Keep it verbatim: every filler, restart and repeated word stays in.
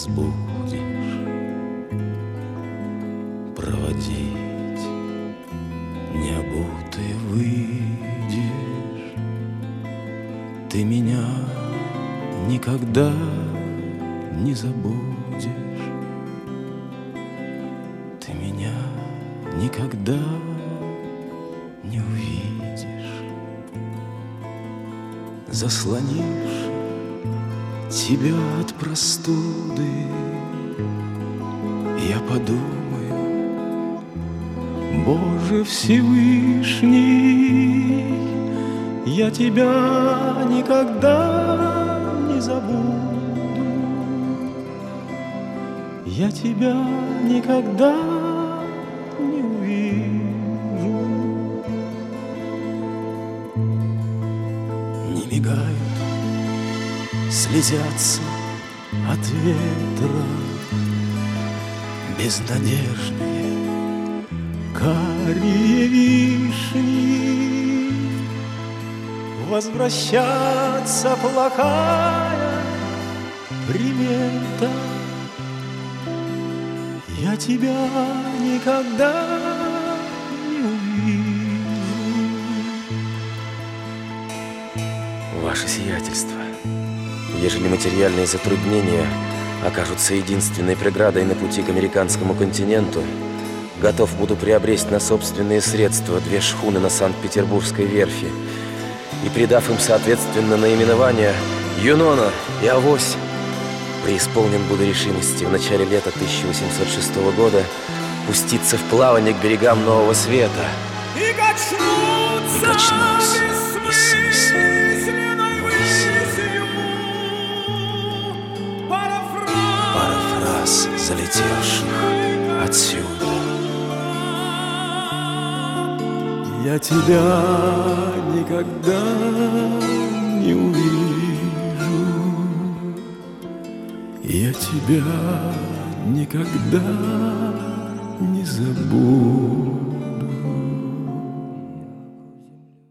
разбудишь, проводить необутый выйдешь. Ты меня никогда не забудешь, ты меня никогда не увидишь. Заслонишь тебя от простуды, я подумаю: Боже Всевышний, я тебя никогда не забуду, я тебя никогда не увижу. Не мигают, слезятся от ветра безнадежные карие вишни. Возвращаться плохая примета, я тебя никогда не увижу. Ваше сиятельство, ежели материальные затруднения окажутся единственной преградой на пути к американскому континенту, готов буду приобрести на собственные средства две шхуны на Санкт-Петербургской верфи и, придав им соответственно наименования «Юнона» и «Авось», преисполнен буду решимости в начале лета тысяча восемьсот шестого года пуститься в плавание к берегам Нового Света. И качнуться, и качнусь бессмысленной высью. Парафраз залетевших отсюда. Я тебя никогда не увижу, я тебя никогда не забуду.